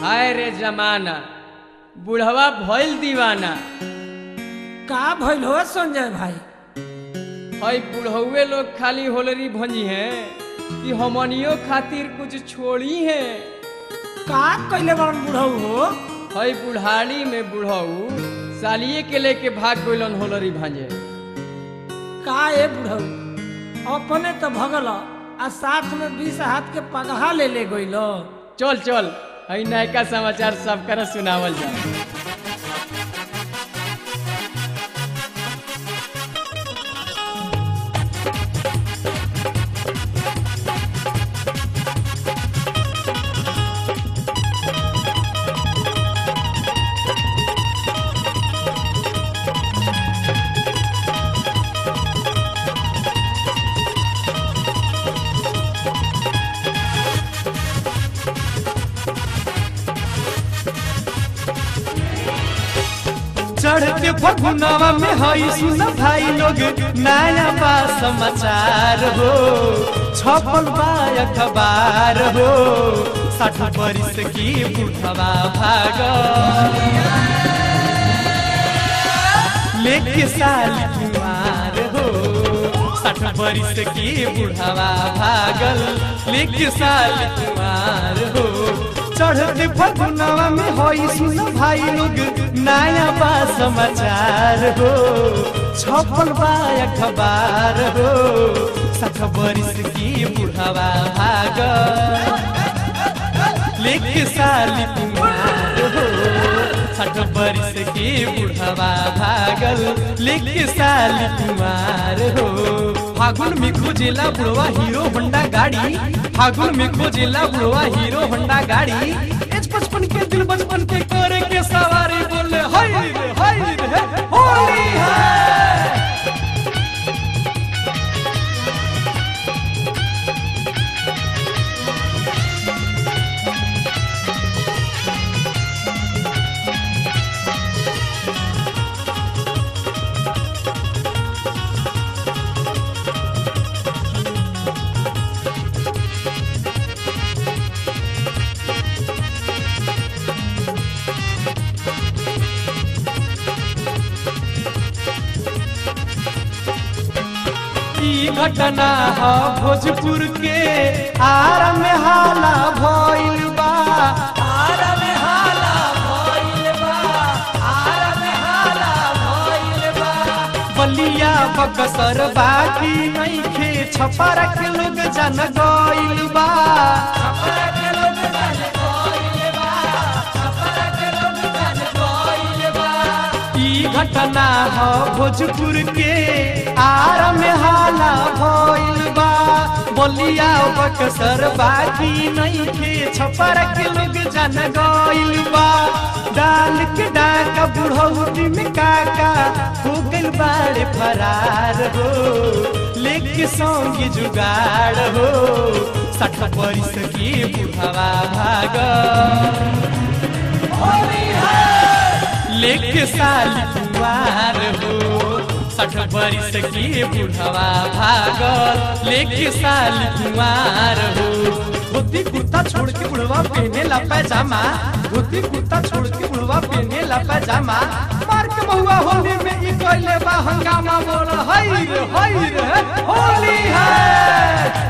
हाय रे जमाना बुढ़वा भइल दीवाना। का भइल हो संजय भाई? हई बुढ़ौए लोग खाली होलरी भंजी हैं कि हमनियो खातिर कुछ छोड़ी हैं। का कइले बड़न बुढ़ऊ हो? हई बुढ़ाड़ी में बुढ़ऊ सालिए के लेके भाग गइलन होलरी भांजे। का ए बुढ़ऊ अपने तो भगल आ साथ में 20 हाथ के पगहा ले गइल। चल चल हई नयका समाचार सब कर सुनावल जाए। चढ़ते फगुनवा में हई सुन भाई लोग नया बा समाचार हो, छपल बा अखबार हो। 60 बरिस की बुढ़वा भाग लेके साली कुमार हो। 60 बरिस की बुढ़वा भागल लेके साली कुमार हो। चढ़ते फगुनवा में होई सुन भाई लोग नया बा समाचार हो, छपल बा अखबार हो। 60 बरिस की बुढ़वा भाग लेके साली कुमार हो। 60 बरिस की बुढ़वा भागल लेके साली कुमार हो। फागुन में खोजेला बुढ़वा हीरो होंडा गाड़ी, फागुन में खोजेला बुढ़वा हीरो होंडा गाड़ी। एज 55 के दिल बचपन के करे के सवारी बोले हाय रे होली है। घटना है भोजपुर के आर में हाला भइल बा। आर में हाला भइल बा, आर में हाला भइल बा। बलिया बक्सर बाकी नइखे छपरा के लोग जन गइल बा। छपरा के लोग जन गइल बा, छपरा के लोग जन गइल बा। ई घटना है भोजपुर के आर में हाला भइल बा। बलिया बक्सर बाकी नइखे छपरा के लोग जन गइल बा। डाल के डाका बुढ़ौती में काका हो गइल बाड़े फरार हो, लेके संगी जुगाड़ हो। 60 बरिस की बुढ़वा भाग लेके साली कुमार हो। 60 बरिस की बुढ़वा भागल लेके साली कुमार हो। धोती कुर्ता छोड़ के बुढ़वा पहने ला पैजामा, धोती कुर्ता छोड़ के बुढ़वा पहने ला पैजामा। मार के बहुआ होली में ई कइले बा हंगामा बोल हाय रे होली है।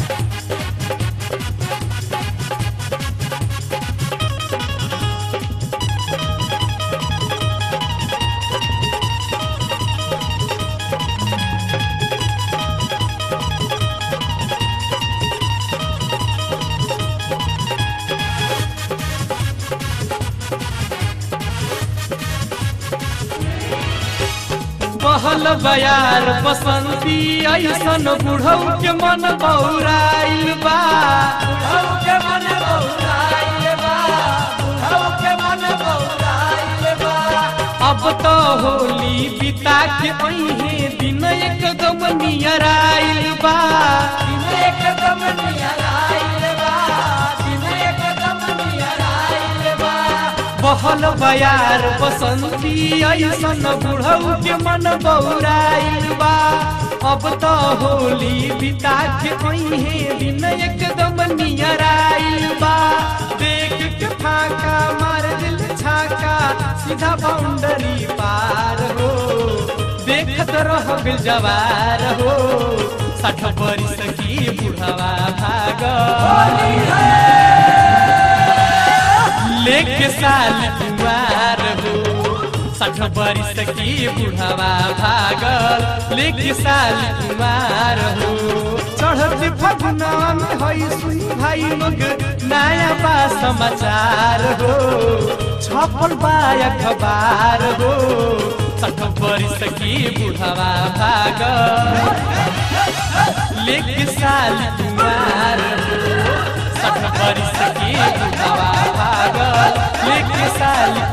बहल बयार बसंती ऐसन बुढ़ऊ के मन बौराइल बा। बुढ़ऊ के मन बौराइल बा, बुढ़ऊ के मन बौराइल बा। अब तो होली बिता के अइहे दिन एकदम नियर आइल बा। दिन एकदम नियर आइल बा, दिन एकदम नियर आइल बा। बहल बयार बसंती ऐसन बुढ़ऊ के मन बौराइल बा। अब तो होली बिता के अइहे दिन एकदम नियर आइल बा। देख के फाका सीधा बाउंड्री पार हो देखत रह गइल जवार हो 60 बरिस की बुढ़ावा भागल लेके साल कुमार हो 60 बरिस की बुढ़ावा भागल लेके साल कुमार हो चढ़ती फगुना में हई सुई भाई लोग नया बा समाचार हो छपल बा अखबार हो 60 बरिस की बुढ़ावा भागल लेके साल कुमार हो 60 बरिस की बुढ़ावा भागल लेके साल